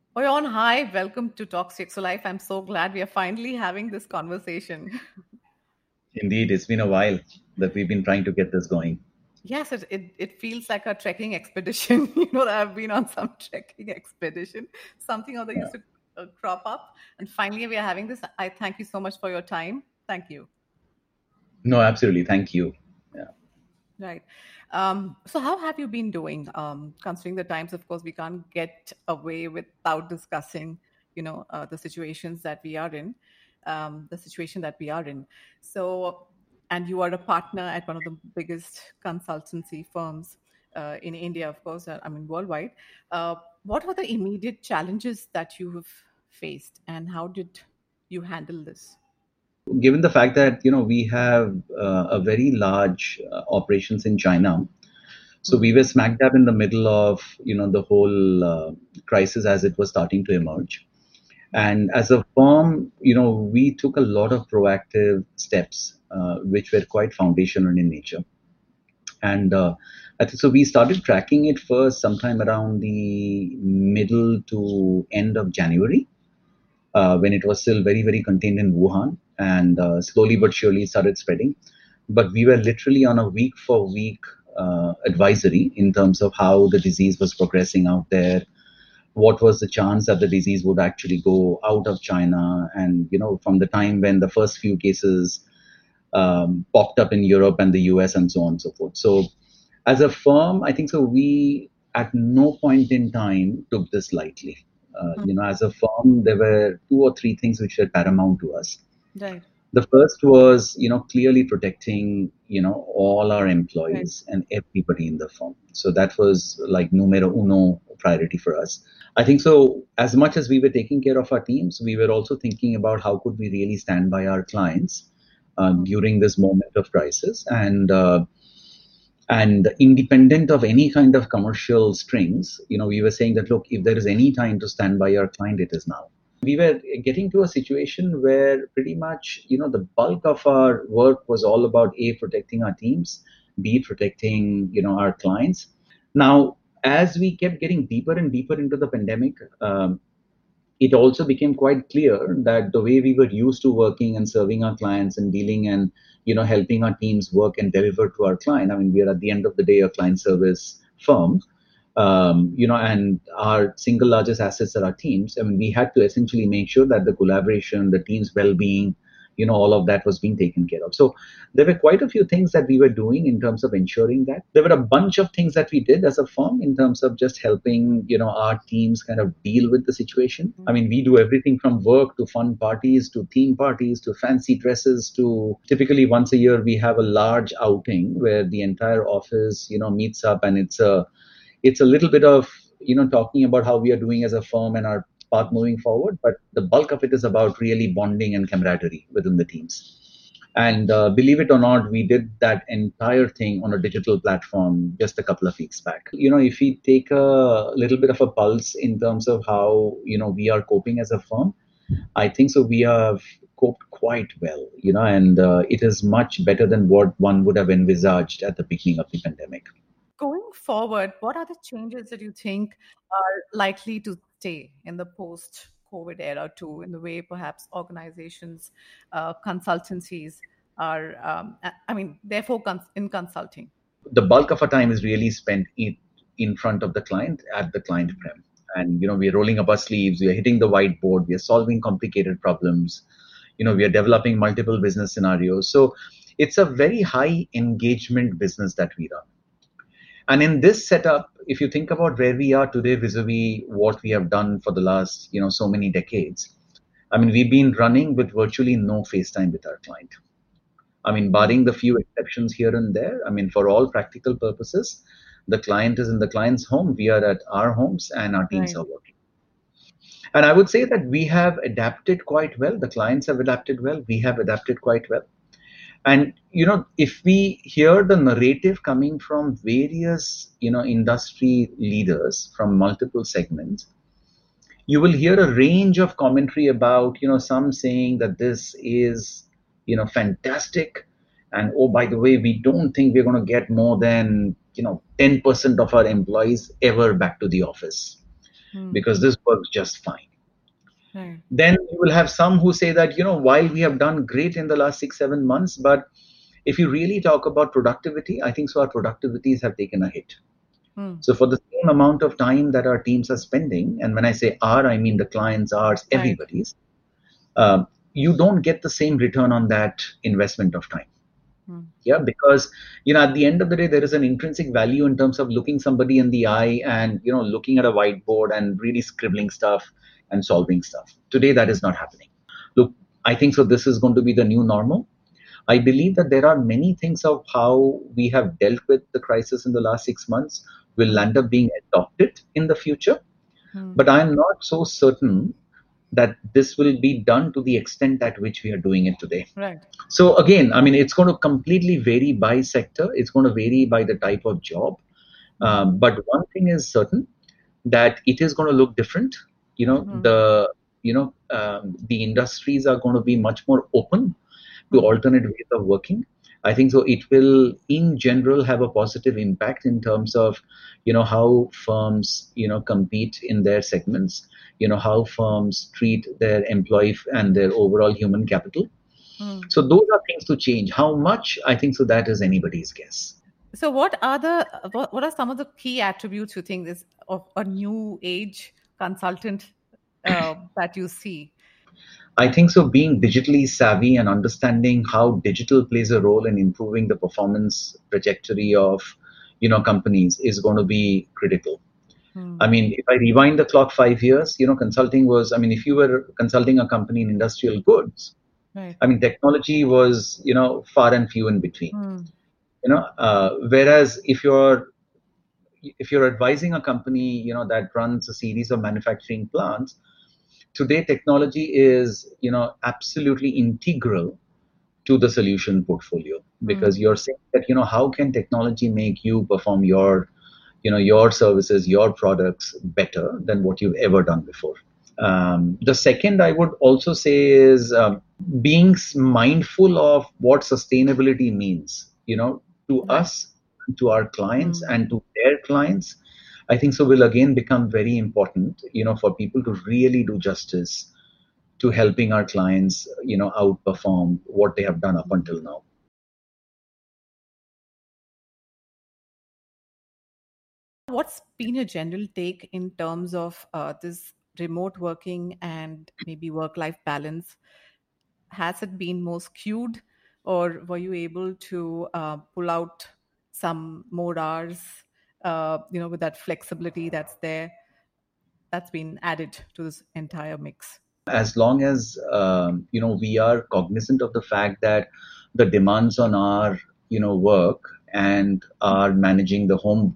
Oyon, hi, welcome to Talk CXO Life. I'm so glad we are finally having this conversation. Indeed, it's been a while that we've been trying to get this going. Yes, it feels like a trekking expedition. I've been on some trekking expedition. Something or other Yeah. used to crop up. And finally, we are having this. I thank you so much for your time. Thank you. No, absolutely. Thank you. Yeah. Right. So, how have you been doing? Considering the times, of course, we can't get away without discussing, the situations that we are in, the situation that we are in. So, and you are a partner at one of the biggest consultancy firms in India, of course. I mean, worldwide. What were the immediate challenges that you have faced, and how did you handle this? Given the fact that we have a very large operations in China, so we Mhm. were smack dab in the middle of the whole crisis as it was starting to emerge. And as a firm, we took a lot of proactive steps, which were quite foundational in nature. And I think so. We started tracking it first sometime around the middle to end of January, when it was still very, very contained in Wuhan, and slowly but surely started spreading. But we were literally on a week for week advisory in terms of how the disease was progressing out there, what was the chance that the disease would actually go out of China, and from the time when the first few cases popped up in Europe and the US and so on and so forth. So as a firm, I think so. We at no point in time took this lightly. As a firm, there were two or three things which were paramount to us. Right. The first was, clearly protecting, all our Right. employees and everybody in the firm. So that was like numero uno priority for us. I think so. As much as we were taking care of our teams, we were also thinking about how could we really stand by our clients during this moment of crisis, and independent of any kind of commercial strings, we were saying that, look, if there is any time to stand by our client, it is now. We were getting to a situation where pretty much, the bulk of our work was all about A, protecting our teams, B, protecting, our clients. Now, as we kept getting deeper and deeper into the pandemic, it also became quite clear that the way we were used to working and serving our clients and dealing and helping our teams work and deliver to our client. I mean, we are at the end of the day a client service firm, and our single largest assets are our teams. I mean, we had to essentially make sure that the collaboration, the team's well-being, all of that was being taken care of. So there were quite a few things that we were doing in terms of ensuring that. There were a bunch of things that we did as a firm in terms of just helping, our teams kind of deal with the situation. I mean, we do everything from work to fun parties to theme parties to fancy dresses to typically once a year we have a large outing where the entire office, meets up, and it's a little bit of talking about how we are doing as a firm and our path moving forward, but the bulk of it is about really bonding and camaraderie within the teams. And believe it or not, we did that entire thing on a digital platform just a couple of weeks back. If we take a little bit of a pulse in terms of how we are coping as a firm, I think so we have coped quite well, and it is much better than what one would have envisaged at the beginning of the pandemic. Going forward, what are the changes that you think are likely to stay in the post-COVID era too, in the way perhaps organizations, consultancies are, I mean, therefore in consulting? The bulk of our time is really spent in front of the client at the client prem. And we're rolling up our sleeves, we are hitting the whiteboard, we are solving complicated problems, we are developing multiple business scenarios. So it's a very high engagement business that we run. And in this setup, if you think about where we are today vis-a-vis what we have done for the last so many decades, I mean, we've been running with virtually no face time with our client. I mean, Mhm. barring the few exceptions here and there, I mean, for all practical purposes, the client is in the client's home, we are at our homes, and our teams Right. are working. And I would say that we have adapted quite well. The clients have adapted well. We have adapted quite well. And if we hear the narrative coming from various industry leaders from multiple segments, you will hear a range of commentary about some saying that this is fantastic, and oh, by the way, we don't think we're going to get more than 10% of our employees ever back to the office. because this works just fine. Right. Then you will have some who say that, while we have done great in the last 6-7 months, but if you really talk about productivity, I think so our productivities have taken a hit. So for the same amount of time that our teams are spending, and when I say our, I mean the clients, ours, Right. everybody's, you don't get the same return on that investment of time. Yeah, because at the end of the day, there is an intrinsic value in terms of looking somebody in the eye and looking at a whiteboard and really scribbling stuff and solving stuff. Today, that is not happening. Look, I think so. This is going to be the new normal. I believe that there are many things of how we have dealt with the crisis in the last 6 months will end up being adopted in the future. But I'm not so certain that this will be done to the extent at which we are doing it today. Right. So again, I mean, it's going to completely vary by sector. It's going to vary by the type of job. But one thing is certain, that it is going to look different. The industries are going to be much more open to alternate ways of working. I think so. It will, in general, have a positive impact in terms of, how firms, compete in their segments. How firms treat their employee and their overall human capital. So those are things to change. How much? I think so. That is anybody's guess. So what are some of the key attributes you think is of a new age consultant that you see? I think so. Being digitally savvy and understanding how digital plays a role in improving the performance trajectory of, companies is going to be critical. I mean, if I rewind the clock 5 years, consulting was, I mean, if you were consulting a company in industrial goods, Right. I mean, technology was, far and few in between. Whereas if you're advising a company, that runs a series of manufacturing plants, today technology is, absolutely integral to the solution portfolio, because you're saying that, how can technology make you perform your services, your products better than what you've ever done before. The second I would also say is being mindful of what sustainability means, to us, to our clients, and to their clients. I think so will again become very important, for people to really do justice to helping our clients, outperform what they have done up until now. What's been your general take in terms of this remote working and maybe work-life balance? Has it been more skewed, or were you able to pull out some more hours, with that flexibility that's there, that's been added to this entire mix? As long as we are cognizant of the fact that the demands on our work and are managing the home,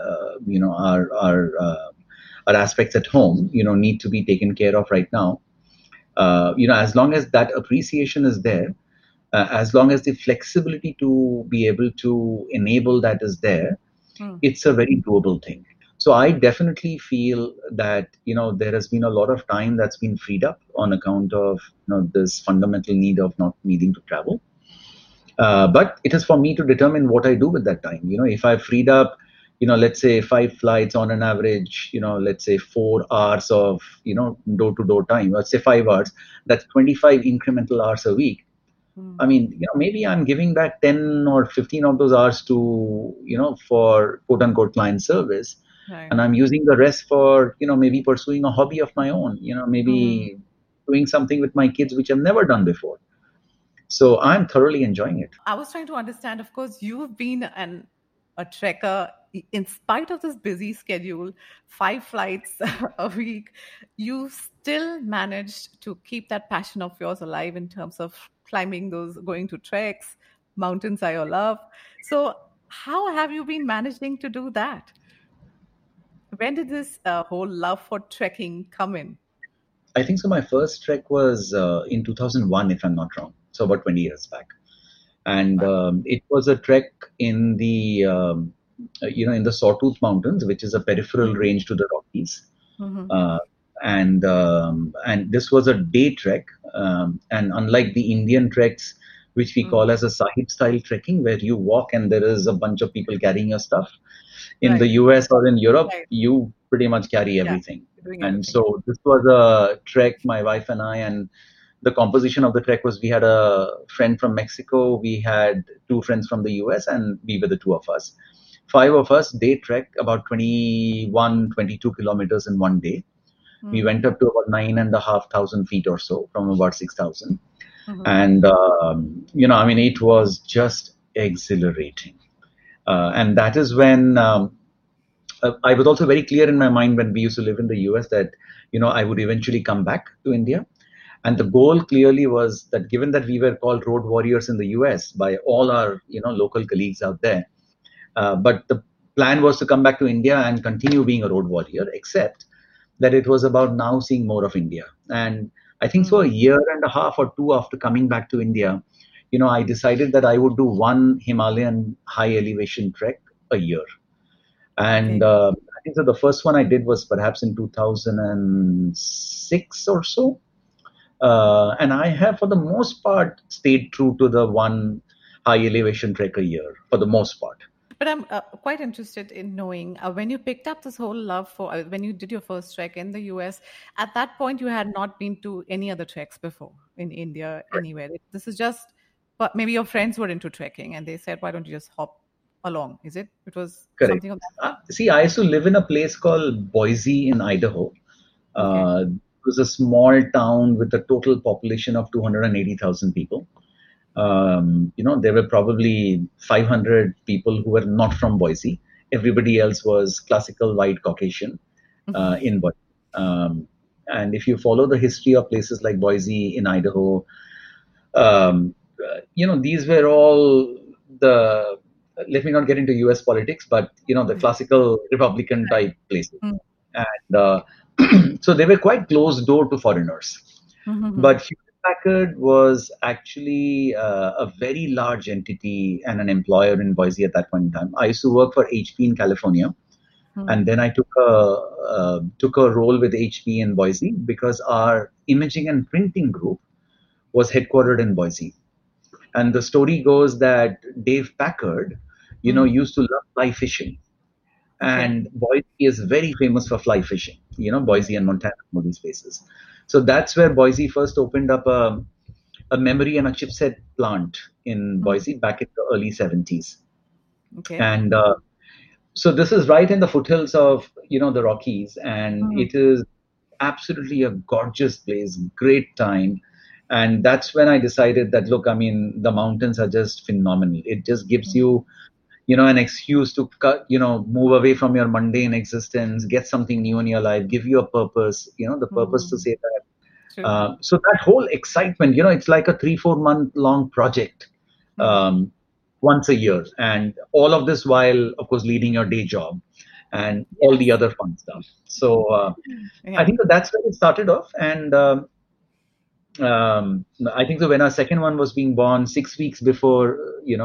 our aspects at home, need to be taken care of right now. As long as that appreciation is there, as long as the flexibility to be able to enable that is there, it's a very doable thing. So I definitely feel that, there has been a lot of time that's been freed up on account of, this fundamental need of not needing to travel. But it is for me to determine what I do with that time. If I've freed up, let's say 5 flights on an average, let's say 4 hours of, door-to-door time, let's say 5 hours, that's 25 incremental hours a week. I mean, maybe I'm giving back 10 or 15 of those hours to, for quote unquote client service. Right. And I'm using the rest for, maybe pursuing a hobby of my own, maybe doing something with my kids, which I've never done before. So I'm thoroughly enjoying it. I was trying to understand, of course, you've been a trekker in spite of this busy schedule, 5 flights a week. You still managed to keep that passion of yours alive in terms of climbing those, going to treks, mountains are your love. So how have you been managing to do that? When did this whole love for trekking come in? I think so. My first trek was in 2001, if I'm not wrong. So about 20 years back. And it was a trek in the, in the Sawtooth Mountains, which is a peripheral range to the Rockies. And this was a day trek. And unlike the Indian treks, which we call as a sahib style trekking, where you walk and there is a bunch of people carrying your stuff. In the US or in Europe, you pretty much carry everything. doing And everything. so this was a trek, my wife and I, and the composition of the trek was we had a friend from Mexico, we had two friends from the US, and we were the two of us. Five of us day trek about 21, 22 kilometers in one day. We Mm-hmm. went up to about 9,500 feet or so from about 6,000. Mm-hmm. And, I mean, it was just exhilarating. And that is when I was also very clear in my mind when we used to live in the US that, I would eventually come back to India. And the goal clearly was that given that we were called road warriors in the US by all our, local colleagues out there, but the plan was to come back to India and continue being a road warrior, except that it was about now seeing more of India. And I think so a year and a half or two after coming back to India, I decided that I would do one Himalayan high elevation trek a year. And Okay. I think so the first one I did was perhaps in 2006 or so. And I have, for the most part, stayed true to the one high elevation trek a year, for the most part. But I'm quite interested in knowing when you picked up this whole love for when you did your first trek in the US. At that point, you had not been to any other treks before in India anywhere. This is just, but maybe your friends were into trekking and they said, "Why don't you just hop along?" Is it? It was Correct. something of that sort. See, I used to live in a place called Boise in Idaho. Okay. It was a small town with a total population of 280,000 people. There were probably 500 people who were not from Boise. Everybody else was classical white Caucasian in Boise. And if you follow the history of places like Boise in Idaho, these were all the, let me not get into US politics, but, the classical Republican type places. Mm. And so they were quite closed door to foreigners. Mhm. But Hewlett Packard was actually a very large entity and an employer in Boise at that point in time. I used to work for HP in California, and then I took a role with HP in Boise because our imaging and printing group was headquartered in Boise. And the story goes that Dave Packard, used to love fly fishing. Okay. And Boise is very famous for fly fishing, Boise and Montana, all these places. So that's where Boise first opened up a memory and a chipset plant in Mm. Boise back in the early 70s. Okay. And so this is right in the foothills of, the Rockies. And Mm. it is absolutely a gorgeous place, great time. And that's when I decided that, look, I mean, the mountains are just phenomenal. It just gives you, an excuse to move away from your mundane existence, get something new in your life, give you a purpose, the purpose to Mm. say that. True. So that whole excitement, it's like a 3-4 month long project, Mm. once a year, and all of this while, of course, leading your day job and all the Yes. other fun stuff. So I Yeah. think that's where it started off, and I think so when our second one was being born, 6 weeks before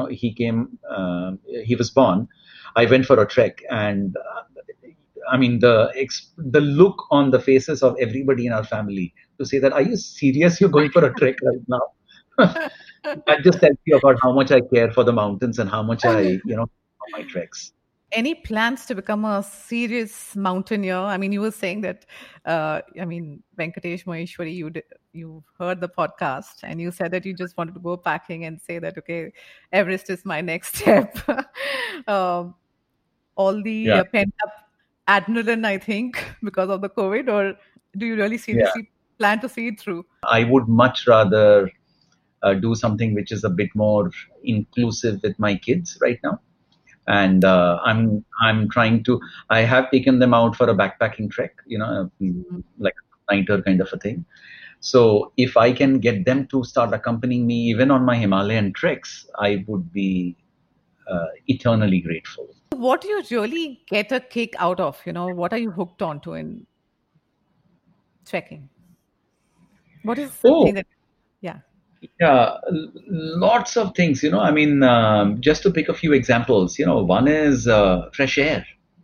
he was born, I went for a trek, and I mean the look on the faces of everybody in our family to say that, are you serious? You're going for a trek right now? That just tells you about how much I care for the mountains and how much I on my treks. Any plans to become a serious mountaineer? I mean, you were saying that, Venkatesh Maheshwari, you heard the podcast and you said that you just wanted to go packing and say that, okay, Everest is my next step. um, all the Yeah, pent up adrenaline, I think, because of the COVID, or do you really yeah. seriously plan to see it through? I would much rather do something which is a bit more inclusive with my kids right now. And I'm trying to. I have taken them out for a backpacking trek, Mm. like a nighter kind of a thing. So if I can get them to start accompanying me even on my Himalayan treks, I would be eternally grateful. What do you really get a kick out of? What are you hooked onto in trekking? What is the Oh, thing that, yeah. yeah, lots of things. I mean, just to pick a few examples. One is fresh air.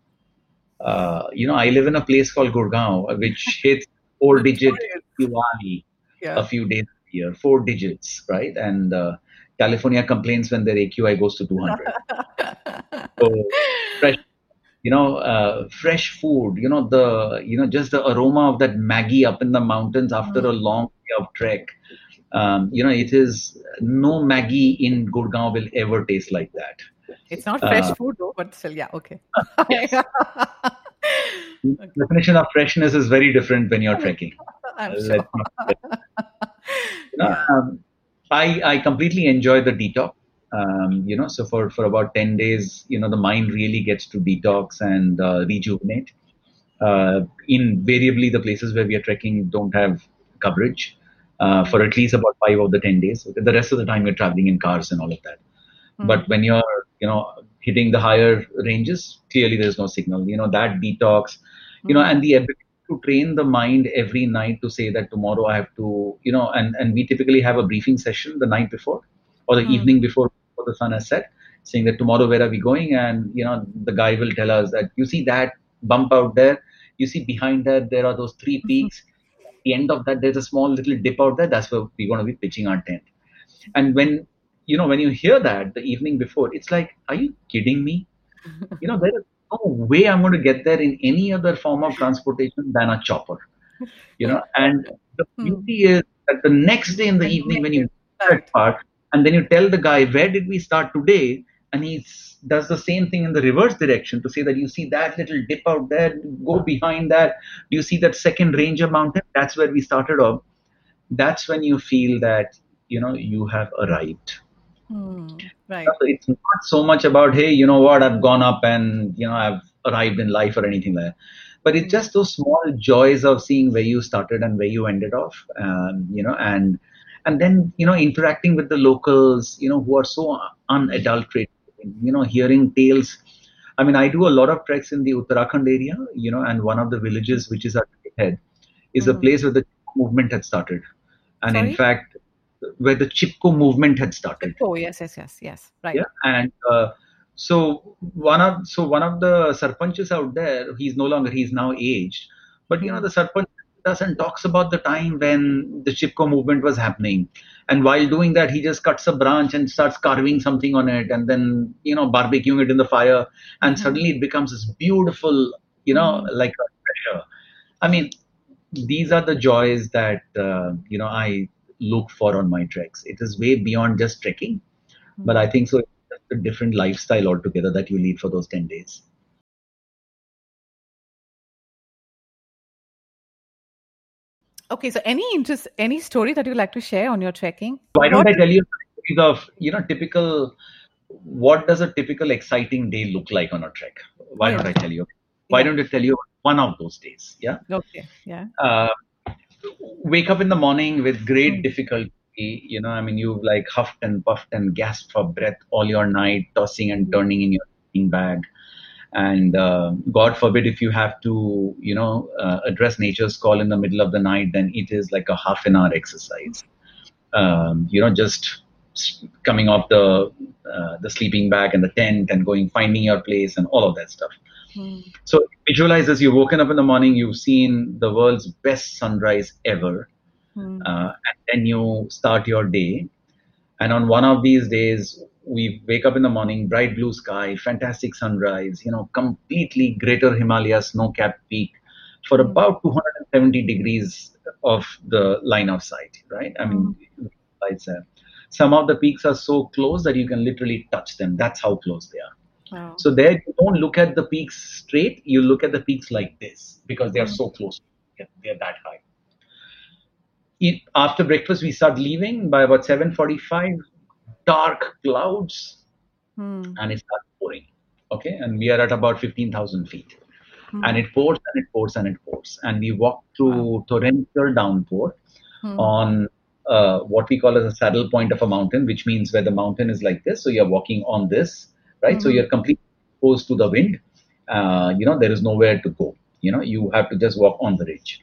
I live in a place called Gurgaon, which hits four-digit Notorious. AQI a Yeah. few days a year, 4 digits, right? And California complains when their AQI goes to 200. So fresh. fresh food, just the aroma of that Maggie up in the mountains after a long day of trek. It is no Maggie in Gurgaon will ever taste like that. It's not fresh food though, but still, yeah, okay. Yes. Definition of freshness is very different when you're trekking. I'm sure. Yeah. I completely enjoy the detox. So for about 10 days, the mind really gets to detox and rejuvenate. Invariably, the places where we are trekking don't have coverage for at least about 5 of the 10 days. The rest of the time, you're traveling in cars and all of that. But when you're, hitting the higher ranges, clearly there's no signal. That detox, and the ability to train the mind every night to say that tomorrow I have to, and we typically have a briefing session the night before or the evening before the sun has set, saying that tomorrow where are we going? And, the guy will tell us that, you see that bump out there, you see behind that, there are those 3 peaks. At the end of that, there's a small little dip out there. That's where we're going to be pitching our tent. And when you hear that the evening before, it's like, are you kidding me? There is no way I'm going to get there in any other form of transportation than a chopper. And the beauty is that the next day in the evening, when you that part, and then you tell the guy, where did we start today? And he does the same thing in the reverse direction to say that you see that little dip out there, go behind that. You see that second Ranger mountain? That's where we started off. That's when you feel that, you have arrived. Right. So it's not so much about, hey, you know what, I've gone up and, I've arrived in life or anything like that. But it's just those small joys of seeing where you started and where you ended off, and then, interacting with the locals, who are so unadulterated, hearing tales. I mean, I do a lot of treks in the Uttarakhand area, and one of the villages, which is at the head, is a place where the movement had started. And in fact, where the Chipko movement had started. Oh, yes. Right. Yeah. And so one of the sarpanches out there, he's now aged, but the sarpanch doesn't talks about the time when the Chipko movement was happening. And while doing that, he just cuts a branch and starts carving something on it and then, barbecuing it in the fire. And suddenly it becomes this beautiful, like a treasure. I mean, these are the joys that, I look for on my treks. It is way beyond just trekking, but I think so it's a different lifestyle altogether that you lead for those 10 days. Okay, so any story that you'd like to share on your trekking? Why don't I tell you of, typical, what does a typical exciting day look like on a trek? Why don't I tell you? Why don't I tell you one of those days? Yeah. Okay. Yeah. Wake up in the morning with great difficulty. You've like huffed and puffed and gasped for breath all your night, tossing and turning in your sleeping bag. And God forbid if you have to, address nature's call in the middle of the night, then it is like a half an hour exercise. Just coming off the sleeping bag and the tent and finding your place and all of that stuff. So visualize as you've woken up in the morning, you've seen the world's best sunrise ever. And then you start your day. And on one of these days, we wake up in the morning, bright blue sky, fantastic sunrise, completely Greater Himalaya snow-capped peak for about 270 degrees of the line of sight, right? I mean, some of the peaks are so close that you can literally touch them. That's how close they are. Wow. So there, you don't look at the peaks straight, you look at the peaks like this because they are so close. They're that high. After breakfast, we start leaving. By about 7:45, dark clouds, and it starts pouring. Okay, and we are at about 15,000 feet, and it pours and it pours and it pours, and we walk through torrential downpour on what we call as a saddle point of a mountain, which means where the mountain is like this. So you're walking on this, right? So you're completely exposed to the wind. There is nowhere to go. You have to just walk on the ridge.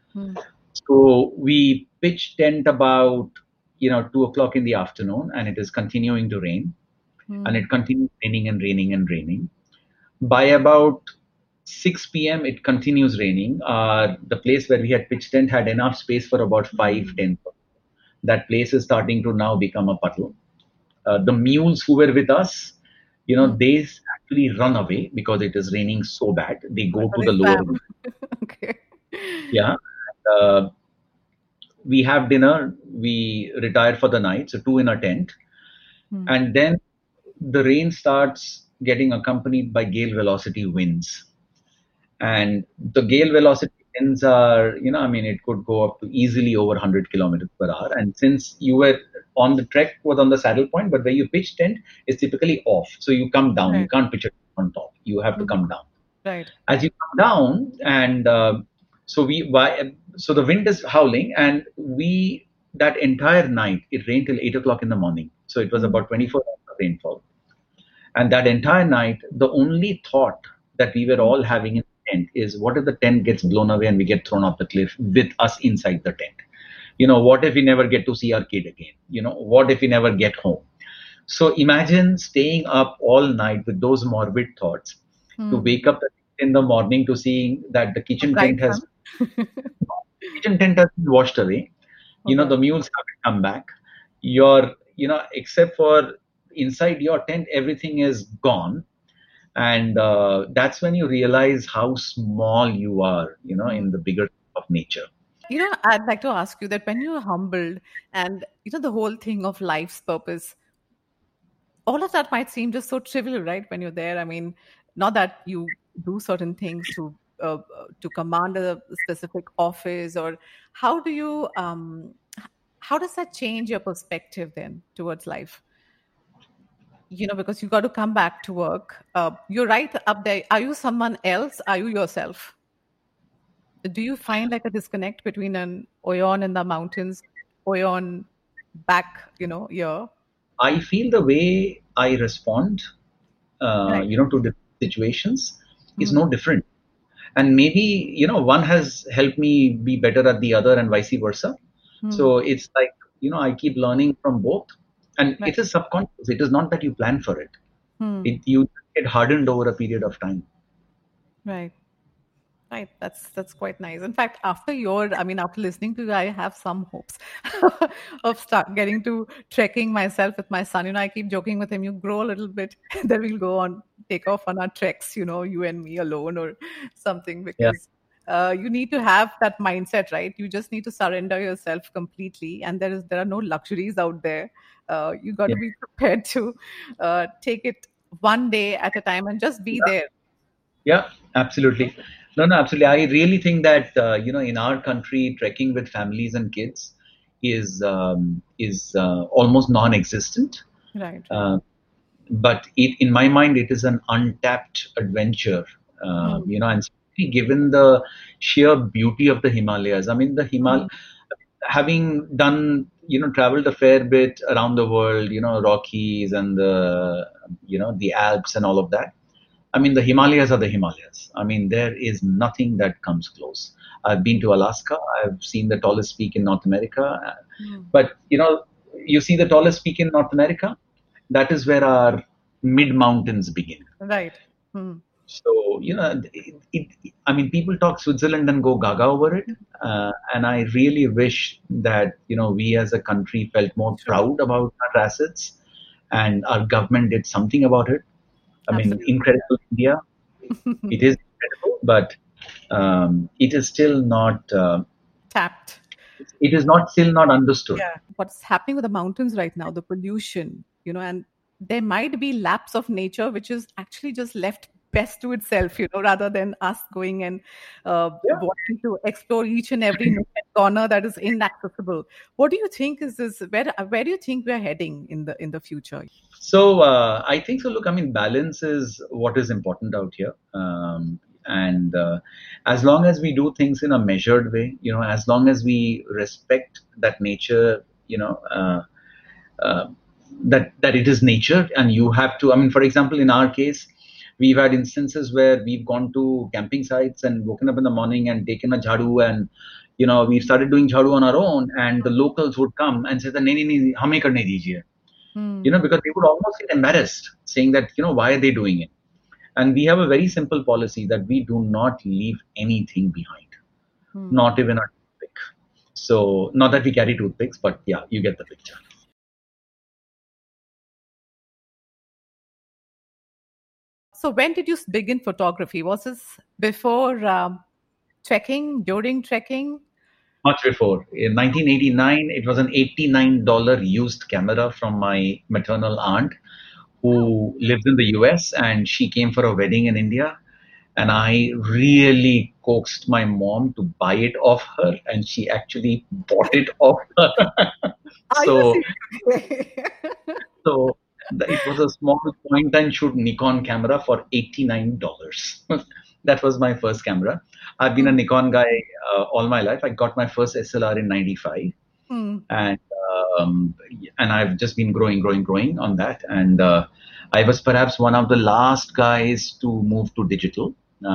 So we pitch tent about 2 o'clock in the afternoon, and it is continuing to rain, and it continues raining and raining and raining. By about 6 p.m., it continues raining. The place where we had pitched tent had enough space for about 5-10. That place is starting to now become a puddle. The mules who were with us, Hmm. they actually run away because it is raining so bad. They go So to they the lower. swam. Okay. Yeah. Uh, we have dinner. We retire for the night. So two in a tent, Hmm. and then the rain starts getting accompanied by gale velocity winds. And the gale velocity winds are, I mean, it could go up to easily over 100 kilometers per hour. And since you were on the trek, was on the saddle point, but where you pitch tent is typically off. So you come down. You Right. can't pitch it on top. You have to Mhm. come down. Right. As you come down, and so the wind is howling, and we that entire night it rained till 8 o'clock in the morning. So it was Hmm. about 24 hours of rainfall. And that entire night, the only thought that we were all having in the tent is, what if the tent gets blown away and we get thrown off the cliff with us inside the tent? What if we never get to see our kid again? What if we never get home? So imagine staying up all night with those morbid thoughts, to Hmm. wake up in the morning to seeing that the A bright sun. kitchen tent has been washed away. Okay. The mules haven't come back. Except for inside your tent, everything is gone. And that's when you realize how small you are, Hmm. in the bigger of nature. I'd like to ask you that when you're humbled and, the whole thing of life's purpose, all of that might seem just so trivial, right? When you're there, I mean, not that you do certain things to command a specific office, or how do you how does that change your perspective then towards life? Because you got to come back to work. You're right up there. Are you someone else? Are you yourself? Do you find like a disconnect between an Oyon in the mountains, Oyon back, here? I feel the way I respond, Right. to the situations is Hmm. no different. And maybe, one has helped me be better at the other and vice versa. Hmm. So it's like, I keep learning from both. And Right. it is subconscious. It is not that you plan for it. Hmm. You get hardened over a period of time. Right. Right. That's quite nice. In fact, after listening to you, I have some hopes of start getting to trekking myself with my son. I keep joking with him, you grow a little bit, then we'll go on, take off on our treks, you and me alone or something, Yeah. because you need to have that mindset, right? You just need to surrender yourself completely, and there are no luxuries out there. You got Yeah. to be prepared to take it one day at a time and just be Yeah. there. Yeah, absolutely. No, no, absolutely. I really think that in our country, trekking with families and kids is almost non-existent. Right, right. Uh, but in my mind, it is an untapped adventure. Hmm. And especially given the sheer beauty of the Himalayas. I mean, Hmm. having done, traveled a fair bit around the world, Rockies and the Alps and all of that. I mean, the Himalayas are the Himalayas. I mean, there is nothing that comes close. I've been to Alaska. I've seen the tallest peak in North America. Hmm. But, you see the tallest peak in North America? That is where our mid mountains begin. Right. Hmm. So, I mean, people talk Switzerland and go gaga over it. And I really wish that, we as a country felt more True. proud about our assets and our government did something about it. I mean, Absolutely. incredible India. It is incredible, but it is still not. Tapped. It is not still not understood. Yeah. What's happening with the mountains right now, the pollution, and there might be lapse of nature which is actually just left best to itself, rather than us going and Yeah. wanting to explore each and every nook and corner that is inaccessible. What do you think is this? Where do you think we are heading in the future? So I think so. Look, I mean, balance is what is important out here. And as long as we do things in a measured way, as long as we respect that nature, uh, that it is nature, and you have to. I mean, for example, in our case, we've had instances where we've gone to camping sites and woken up in the morning and taken a jhadu, and we've started doing jhadu on our own, and the locals would come and say, "The nahi nahi, hame karne dijiye." Hmm. Because they would almost get embarrassed saying that, why are they doing it? And we have a very simple policy that we do not leave anything behind, Hmm. not even a toothpick. So, not that we carry toothpicks, but yeah, you get the picture. So when did you begin photography? Was this before trekking, during trekking? Much before. In 1989, it was an $89 used camera from my maternal aunt Oh, who lives in the US, and she came for a wedding in India. And I really coaxed my mom to buy it off her, and she actually bought it off her. are you so serious? So it was a small point and shoot Nikon camera for $89. That was my first camera. I've been a Hmm, Nikon guy all my life. I got my first SLR in '95, hmm, and um, and I've just been growing on that. And I was perhaps one of the last guys to move to digital.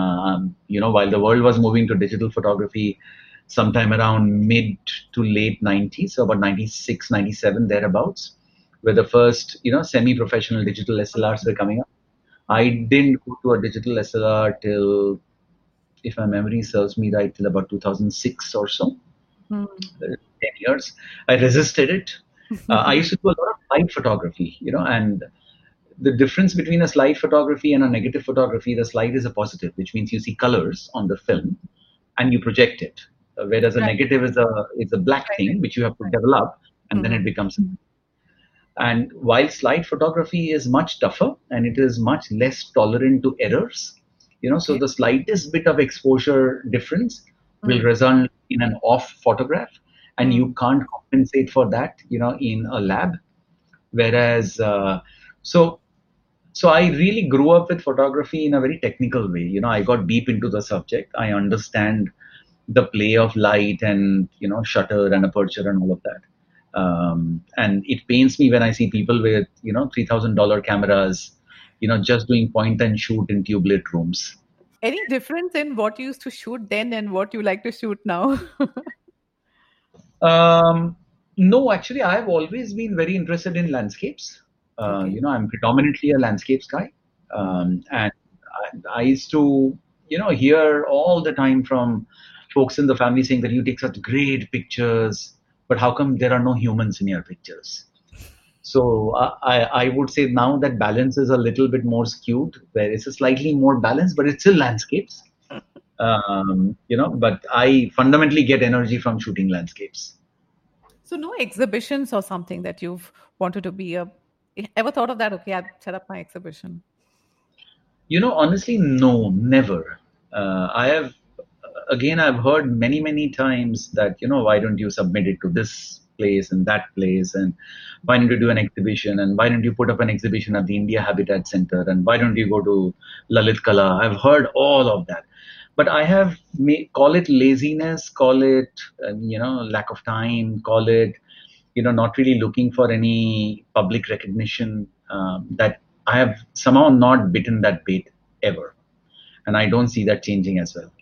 While the world was moving to digital photography, sometime around mid to late '90s, so about '96, '97 thereabouts, where the first semi-professional digital SLRs were coming up. I hmm, didn't go to a digital SLR till, if my memory serves me right, till about 2006 or so. hmm. 10 years. I resisted it. I used to do a lot of slide photography, and the difference between a slide photography and a negative photography, the slide is a positive, which means you see colors on the film and you project it. Whereas a Right, negative is a black right, thing which you have to develop, and then hmm, it becomes. And while slide photography is much tougher and it is much less tolerant to errors, so okay. the slightest bit of exposure difference will Hmm, result in an off photograph, and hmm. you can't compensate for that, in a lab. Whereas, so so I really grew up with photography in a very technical way. I got deep into the subject. I understand the play of light and shutter and aperture and all of that. And it pains me when I see people with $3,000 cameras, just doing point and shoot in tube lit rooms. Any difference in what you used to shoot then and what you like to shoot now? Um, no, actually, I've always been very interested in landscapes. Okay. I'm predominantly a landscapes guy, Hmm. and I used to, hear all the time from folks in the family saying that you take such great pictures, but how come there are no humans in your pictures? So I would say now that balance is a little bit more skewed, where it's a slightly more balanced, but it's still landscapes. But I fundamentally get energy from shooting landscapes. So no exhibitions or something that you've wanted to be a ever thought of that? Okay, I'll set up my exhibition. Honestly, no, never. I have, again, I've heard many, many times that, why don't you submit it to this place and that place? And why don't you do an exhibition? And why don't you put up an exhibition at the India Habitat Center? And why don't you go to Lalit Kala? I've heard all of that. But I have, call it laziness, call it, lack of time, call it, not really looking for any public recognition, that I have somehow not bitten that bait ever. And I don't see that changing as well.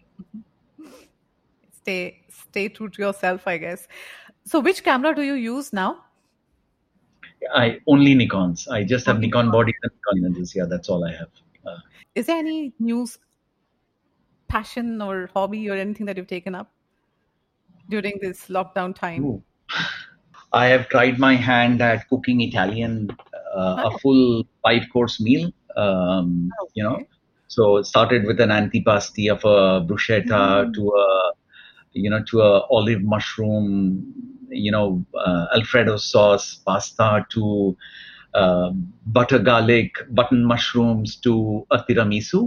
Stay true to yourself, I guess. So which camera do you use now? I only Nikons. I just have Only Nikon Nikon. bodies and Nikon lenses. Yeah, that's all I have. Uh, Is there any new passion or hobby or anything that you've taken up during this lockdown time? Ooh. I have tried my hand at cooking Italian, a Oh, full 5 course meal. okay. So it started with an antipasti of a bruschetta Mm. to a olive mushroom, Alfredo sauce pasta, to butter garlic button mushrooms, to a tiramisu.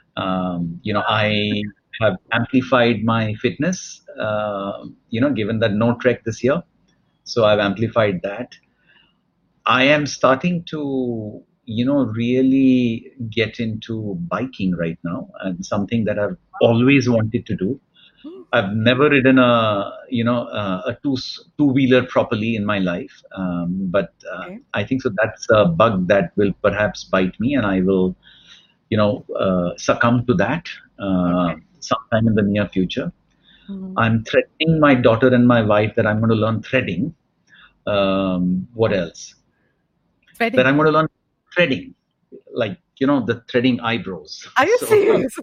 I have amplified my fitness, given that no trek this year. So I've amplified that. I am starting to, really get into biking right now, and something that I've always wanted to do. Mm. I've never ridden a two wheeler properly in my life, but Okay. I think so. That's a bug that will perhaps bite me, and I will, succumb to that Okay. sometime in the near future. Mhm. I'm threatening my daughter and my wife that I'm going to learn threading. What else? That Threading. I'm going to learn threading, like the threading eyebrows. Are you So, serious?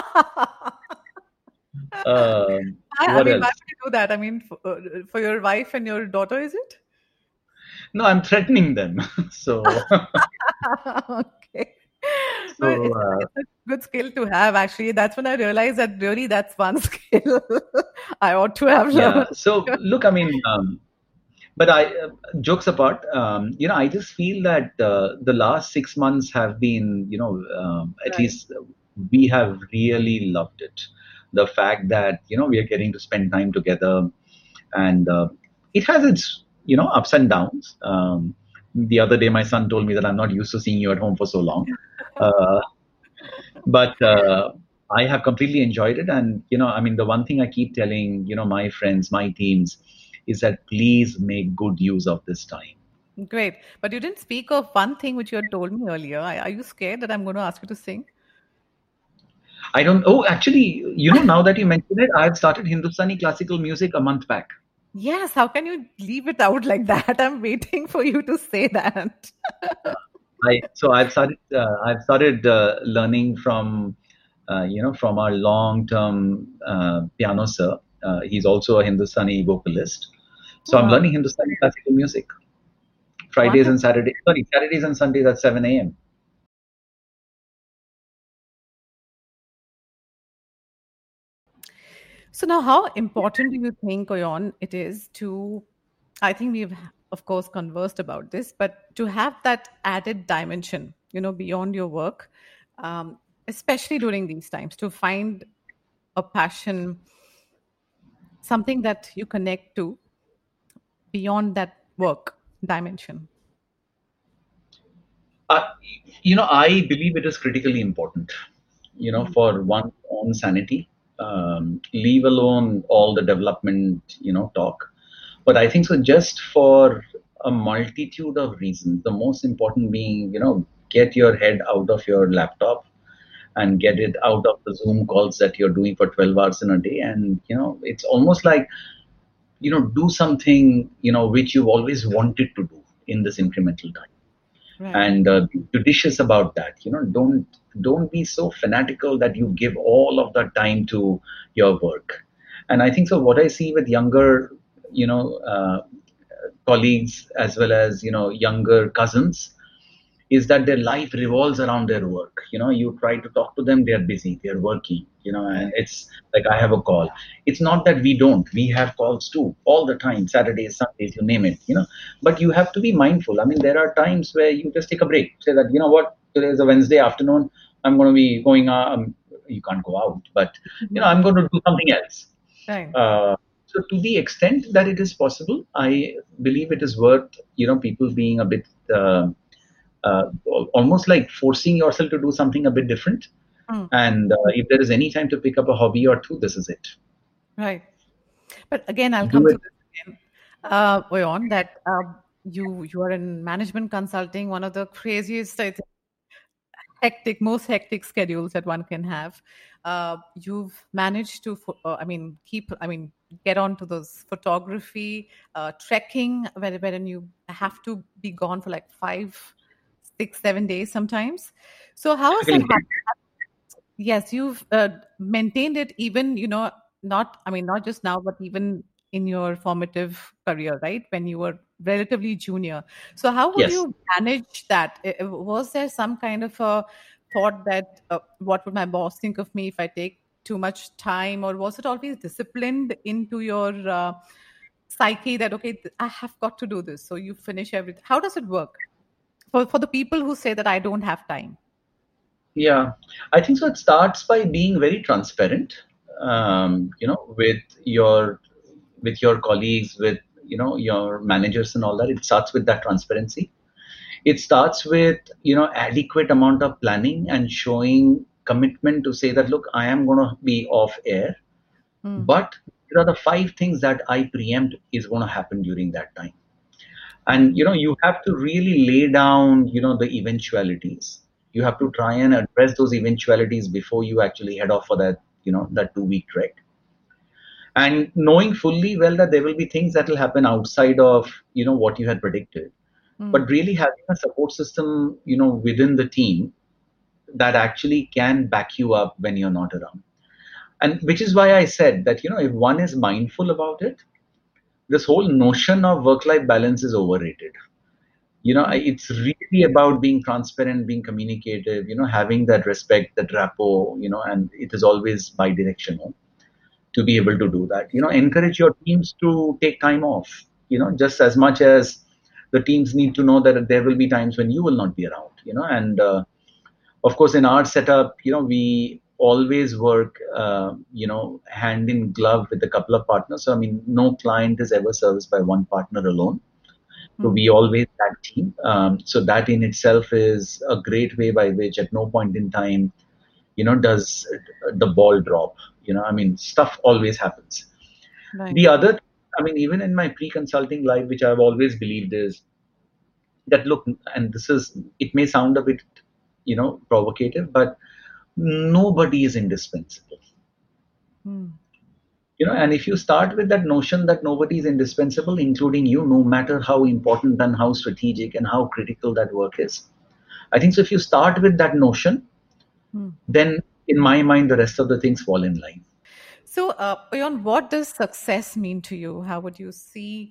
I what mean, why else? would you do that? I mean, for your wife and your daughter, is it? No, I'm threatening them. So. Okay. No, So it's a good skill to have, actually. That's when I realized that really that's one skill I ought to have yeah. learned. So look, I mean, but jokes apart, I just feel that the last 6 months have been, at Right. least we have really loved it. The fact that we are getting to spend time together, and it has its ups and downs. The other day, my son told me that I'm not used to seeing you at home for so long. Uh, but I have completely enjoyed it. And I mean, the one thing I keep telling my friends, my teams, is that please make good use of this time. Great. But you didn't speak of one thing which you had told me earlier. Are you scared that I'm going to ask you to sing? I don't. Oh, actually, now that you mention it, I've started Hindustani classical music a month back. Yes. How can you leave it out like that? I'm waiting for you to say that. I've started learning from from our long term piano sir. He's also a Hindustani vocalist. Oh, So I'm wow. learning Hindustani classical music. Fridays and Wonderful. Saturdays. Sorry, Saturdays and Sundays at 7 a.m. So now, how important do you think, Oyon, it is to, I think we've, of course, conversed about this, but to have that added dimension, beyond your work, um, especially during these times, to find a passion, something that you connect to beyond that work dimension. Uh, I believe it is critically important, Mm. for one's own sanity, leave alone all the development, talk. But I think so just for a multitude of reasons, the most important being, get your head out of your laptop and get it out of the Zoom calls that you're doing for 12 hours in a day. And, it's almost like, do something, which you've always wanted to do in this incremental time, Right. and be judicious about that. Don't be so fanatical that you give all of that time to your work. And I think so what I see with younger you know colleagues, as well as younger cousins, is that their life revolves around their work. You try to talk to them, they're busy, they're working, and Right. it's like, I have a call. It's not that we have calls too all the time, Saturdays, Sundays, you name it, but you have to be mindful. I mean, there are times where you just take a break, say that, what, today is a Wednesday afternoon, I'm going to be going you can't go out, but Mhm. I'm going to do something else. Right. So to the extent that it is possible, I believe it is worth people being a bit uh, almost like forcing yourself to do something a bit different. Mm. And if there is any time to pick up a hobby or two, this is it. Right. But again, I'll Do come to it. this again. Oyon, that you are in management consulting, one of the craziest, I think, most hectic schedules that one can have. You've managed to, get on to those photography, trekking, wherein you have to be gone for like 5, 6, 7 days sometimes. So how has that Typically, happened? Yes, you've maintained it even, not just now, but even in your formative career, right? When you were relatively junior. So how would yes. you manage that? Was there some kind of a thought that what would my boss think of me if I take too much time, or was it always disciplined into your psyche that okay, I have got to do this, so you finish everything? How does it work for the people who say that I don't have time? Yeah, I think so. It starts by being very transparent, with your colleagues, with your managers and all that. It starts with that transparency. It starts with adequate amount of planning and showing commitment to say that, look, I am going to be off air, Mm, but here are the 5 things that I preempt is going to happen during that time. right. And you have to really lay down the eventualities. You have to try and address those eventualities before you actually head off for that 2 week trek, and knowing fully well that there will be things that will happen outside of what you had predicted, but Mm, really having a support system within the team that actually can back you up when you're not around. And which is why I said that if one is mindful about it, this whole notion of work life balance is overrated. It's really about being transparent, being communicative, having that respect, that rapport, and it is always bi-directional to be able to do that. Encourage your teams to take time off, just as much as the teams need to know that there will be times when you will not be around, and of course, in our setup, we always work, hand in glove with a couple of partners. So, I mean, no client is ever serviced by one partner alone. So we always tag team. So that in itself is a great way by which at no point in time, does the ball drop. I mean, stuff always happens. Right. The other, I mean, even in my pre-consulting life, which I've always believed is that, look, and it may sound a bit, provocative, but nobody is indispensable. And if you start with that notion that nobody is indispensable, including you, no matter how important and how strategic and how critical that work is, I think so. If you start with that notion, then in my mind, the rest of the things fall in line. So, Oyon, what does success mean to you? How would you see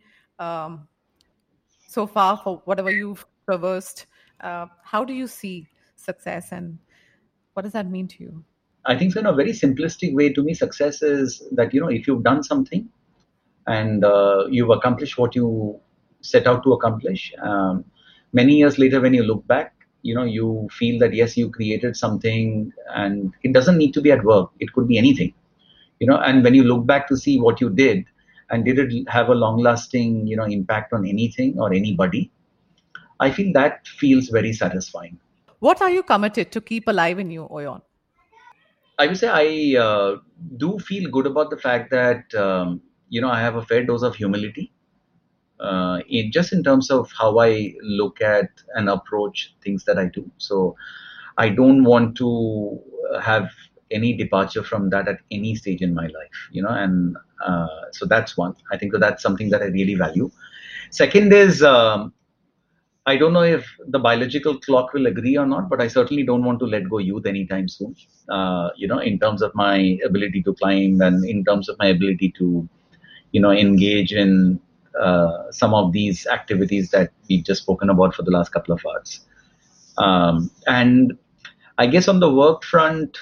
so far for whatever you've traversed? How do you see success, and what does that mean to you? I think so in a very simplistic way, to me, success is that, if you've done something and you've accomplished what you set out to accomplish, many years later, when you look back, you feel that, yes, you created something, and it doesn't need to be at work. It could be anything, and when you look back to see what you did and did it have a long lasting, impact on anything or anybody, I feel that feels very satisfying. What are you committed to keep alive in you, Oyon? I would say I do feel good about the fact that, I have a fair dose of humility, just in terms of how I look at and approach things that I do. So I don't want to have any departure from that at any stage in my life, and so that's one. I think that's something that I really value. Second is, I don't know if the biological clock will agree or not, but I certainly don't want to let go youth anytime soon. In terms of my ability to climb and in terms of my ability to, engage in some of these activities that we've just spoken about for the last couple of hours. And I guess on the work front,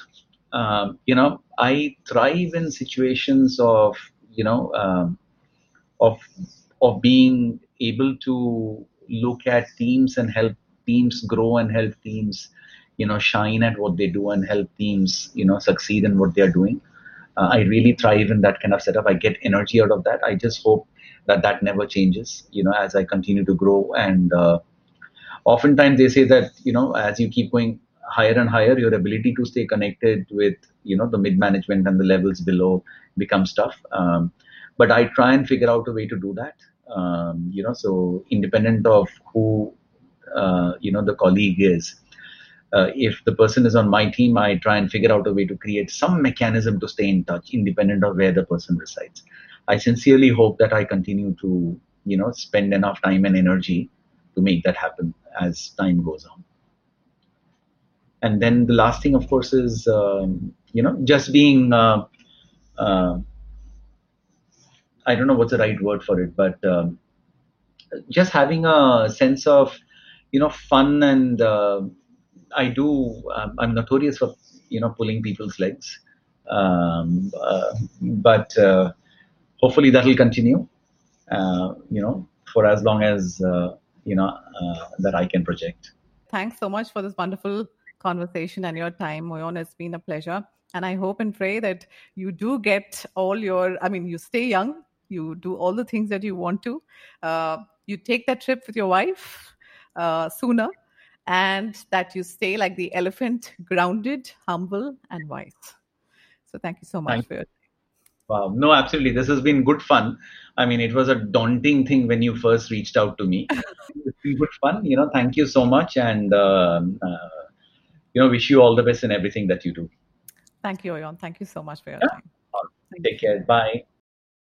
I thrive in situations of, of being able to look at teams and help teams grow and help teams, shine at what they do and help teams, succeed in what they're doing. I really thrive in that kind of setup. I get energy out of that. I just hope that never changes, as I continue to grow. And oftentimes they say that, as you keep going higher and higher, your ability to stay connected with, the mid-management and the levels below becomes tough. But I try and figure out a way to do that. So independent of who, the colleague is, if the person is on my team, I try and figure out a way to create some mechanism to stay in touch, independent of where the person resides. I sincerely hope that I continue to, spend enough time and energy to make that happen as time goes on. And then the last thing, of course, is, just being, I don't know what's the right word for it, but just having a sense of, fun. And I'm notorious for, pulling people's legs. But hopefully that will continue, for as long as, that I can project. Thanks so much for this wonderful conversation and your time, Oyon. It's been a pleasure. And I hope and pray that you do get you stay young, you do all the things that you want to. You take that trip with your wife sooner, and that you stay like the elephant, grounded, humble, and wise. So thank you so much for your time. Wow. No, absolutely. This has been good fun. I mean, it was a daunting thing when you first reached out to me. It's been good fun. Thank you so much. And, wish you all the best in everything that you do. Thank you, Oyon. Thank you so much for your time. Take care. Bye.